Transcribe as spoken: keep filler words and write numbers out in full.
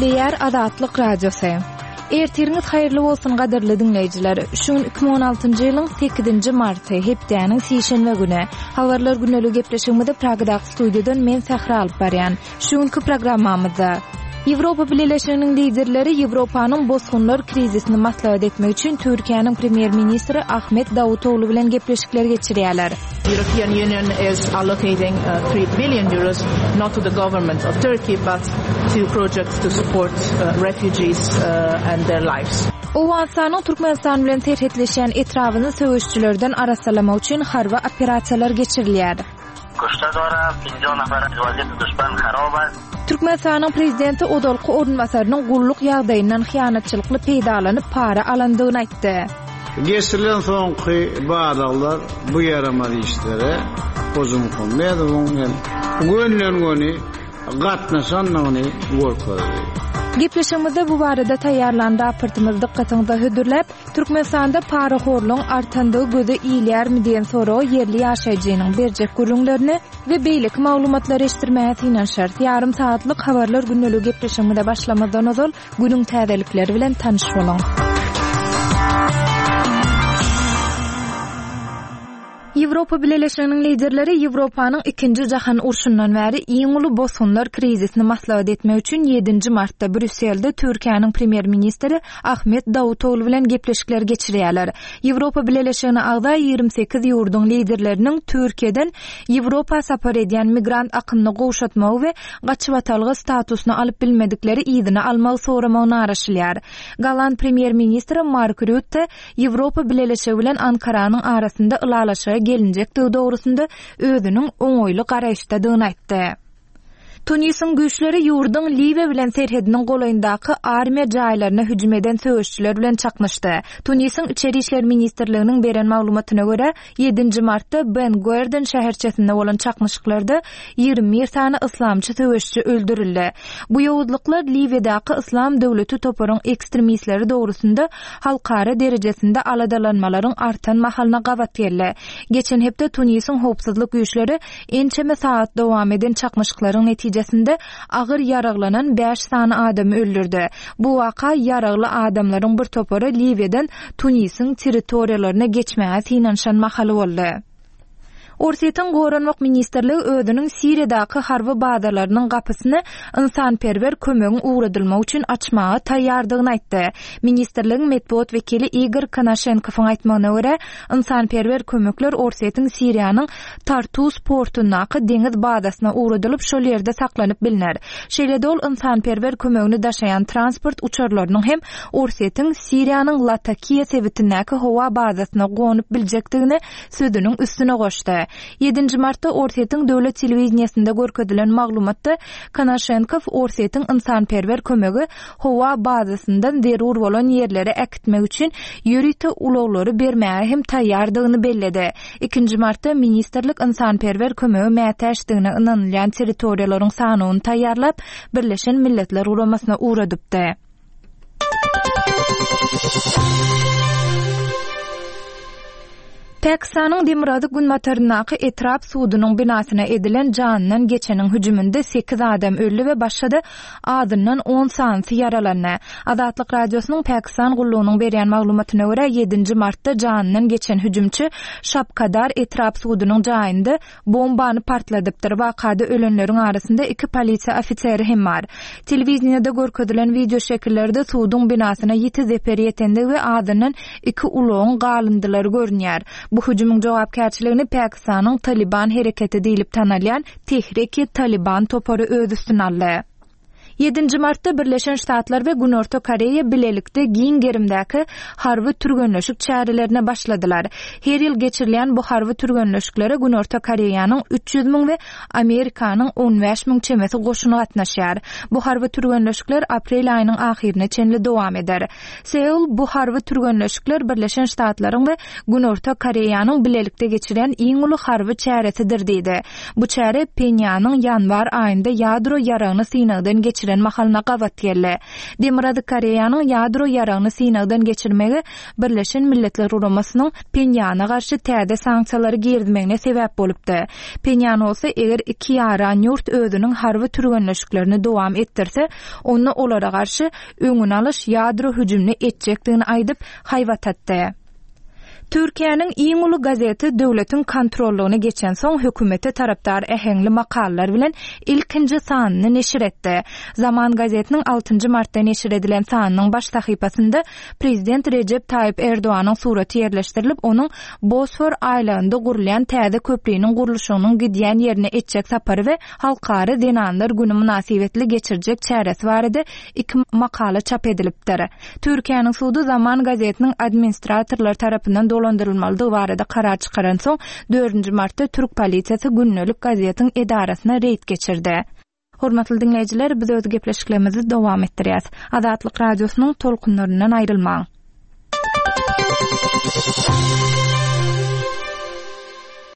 Nükleer Azatlyk Radiosu. Ertiriniz hayırlı bolsun gaderli dinleyijiler. Şun iki bin on altyncı ýylyň sekizinji marty hepdeniň sişenme güni. Habarlar günlegi gepleşigimizde Pragada studiýadan men Sahra alyp barýan. Şuňky programmamyzda Ýewropa Birleşiginiň liderleri Ýewropanyň bozgunlar krizisini maslahat etmek üçin Türkiýanyň premier ministri Ahmet Davutoglu bilen gepleşikler geçirýärler. The European Union is allocating uh, three billion euros not to the government of Turkey but to projects to support uh, refugees uh, and their lives. Owensanyň Türkmenistan bilen terhetleşen etrawyny söwüşçülerden arasalamak üçin harba operasiýalar geçirilýär. Kuştadora pinjon nafar vaziyeti düşman harab است. Türkmenistanyň prezidenti Odolky orunbasarynyň gulluk ýagdaýyndan hyýanatçylykly peýdalanyp para alandygyny aýtdy. Geçirilen soňky bağlaglar bu yaramaz işlere kozum konmaýdy. Gönlen göni gatnaşanyny gorkady. Gepleşigimizde bu barada taýýarlan raportymyz dikkatiňizde hödürläp, Türkmenistanda paraxorlugyň artandygy göze iýilýärmi diýen soragy yerli ýaşaýjynyň berjek gürüňlerini we beýlik maglumatlary eşitdirmäge tinan şert. Ýarym saatlyk habarlar günneligi gepleşigimizde başlamadan ozal günüň täzelikleri bilen tanyş bolaň. Ýewropa Birleşiginiň liderleri Ýewropanyň ikinji jahan urşundan bäri iň uly bozgunlar krizisini maslahat etmek üçin ýedinji martda Brüsselde Türkiýanyň premier ministri Ahmet Davutoglu bilen gepleşikler geçirýärler. Ýewropa Birleşigine agda ýygrimi sekiz ýurduň liderleriniň Türkiýeden Ýewropa sapar edýän migrant akynyny gowşatmagy we gaçywatalgy statusyny alyp bilmedikleri ýygyny almagy soramagyny araşylýar. Galan premier ministri Mark Rutte Ýewropa Birleşigi bilen Ankaranyň arasynda ylalaşygy gelinjekdi dogrusunda özüniň oňoýly garaýşdadygyny aýtdy. Tunisyň güýçleri ýurduň Liwe bilen serhediniň golaýyndaky armiýa jaýlaryna hüjüm eden söwüşçüler bilen çaknyşdy. Tunisyň içeri işler ministrliginiň beren maglumatyna görä, ýedinji martda Ben Guerden şäherçesinde bolan çaknyşyklarda ýygrimi bir sany islamçy söwüşçü öldürildi. Bu ýowuzlyklar Liwedäki islam döwleti toparyň ekstremistleri dogrusunda halkara derejesinde aladalanmalaryň artan mahalyna gabat geldi. Geçen hepde Tunisyň howpsuzlyk güýçleri ençeme saat dowam eden çaknyşyklaryň netijesinde agyr yaraglanan beş sany adamy öldürdi. Bu waka yaragly adamlaryň bir topary Liweden Tunisyň territoriýalaryna geçmäge synanşan mahaly boldy. Orsiýetiň Goranmak ministrligi özüniň Siriýadaky harby bazalarynyň gapysyny insanperwer kömegi uğradylmak üçin açmagy taýýardygyny aýtdy. Ministrligiň medpuat wekili Igor Konashenkowyň aýtmagyna görä, insanperwer kömekler Orsiýetiň Siriýanyň Tartus portundaky deňiz bazasyna uğradylyp şol ýerde saklanyp bilinär. Şeýle-de ol insanperwer kömegini daşaýan transport uçarlarynyň hem Orsiýetiň Siriýanyň Latakiýa sebitindäki howa bazasyna gonyp biljekdigini sözüniň üstüne goşdy. ýedinji martda Orsiýetiň döwlet telewizionýasynda görkezdilen maglumatda Konashenkov Orsiýetiň insanperwer kömegi howa bazasyndan zerur bolan ýerlere äkitmek üçin ýürüýte uloglary bermäge hem taýýardygyny belledi. ikinji martda ministrlik insanperwer kömegi mätäşdigine ynanylýan territoriýalaryň sanyny taýýarlap Birleşen Milletler Guramasyna uğradypdy. Pakistanyň Demirady Günmatarynaky etrap suwudynyň binasyna edilen janynyň geçeniň hüjüminde sekiz adam öldü we başga adından on sany yaralandy. Azatlyk radiosynyň Pakistan gullugynyň berýän maglumatyna görä ýedinji martda janynyň geçen hüjümçi Şapkadar etrap suwudynyň jaýynda bombany partladypdyr. Wakada ölenleriň arasynda iki polisiýa ofiseri hem bar. Telewizionda görkezdilen video şekillerde suwudyň binasyna ýetiz eper ýetendi we adından iki uloň galyndylar görünýär. Bu hüjümüň jogapkärçiligini Pakistanyň Taliban hereketi diýilip tanalýan Tehrik-i-Taliban topary öz üstüne aldy. ýedinji martda Birleşen Ştatlar we Günorta Koreýa bilelikde giň gerimdäki harby türgenleşik çärelerine başladylar. Her ýyl geçirilýän bu harby türgenleşiklere Günorta Koreýanyň üç ýüz miň we Amerikanyň on beş miň çemesi goşuny gatnaşýar. Bu harby türgenleşikler aprel aýynyň ahyrına çenli dowam eder. Seul bu harby türgenleşikler Birleşen Ştatlaryň we Günorta Koreýanyň bilelikde geçiren iň uly harby çäresidir diýdi. Bu çäre Penýanyň ýanwar aýynda ýadro ýaragyny synagdan geçiren edilen makalına gabat gelle. Demiradi Koreýanyň ýadro ýaragyny synagdan geçirmegi Birleşen Milletler Guramasynyň Penýana garşy täze sanksiýalary girdmegine sebäp bolupdy. Penýan bolsa eger iki ýaran ýurt özüniň harby türgenleşiklerini dowam etdirse, onu olara garşy öňüni alyş ýadro hüjümini etjekdigini aýdyp haýwatatdy. Türkiýanyň iň uly gazeti döwletiň kontrollugyna geçen soň hökümete tarapdar ähengli makallar bilen ilkinji sanyny neşir etdi. Zaman gazetiniň altynjy martda neşir edilen sanynyň baş sahypasynda Prezident Recep Tayyip Erdoğanyň suraty ýerleşdirilip, onuň Bosfor aýlagynda gurulýan täze köprüýiniň gurulşynyň gidýän ýerine etjek sapary we halkary Denanlar güni münasibetli geçirjek çäresi barada iki makala çap edilipdir. Türkiýanyň sudy Zaman gazetiniň administratorlar tarapyndan dolandırılmalydygy barada karar çykaran soň dördünji martda Türk polisiýasy günnelik gazetiň edarasyna reýd geçirdi. Hormatly dinleýijiler, biz öz gepleşiklerimizi dowam etdirýäs. Azatlyk radiosynyň tolkunlaryndan aýrylmaň.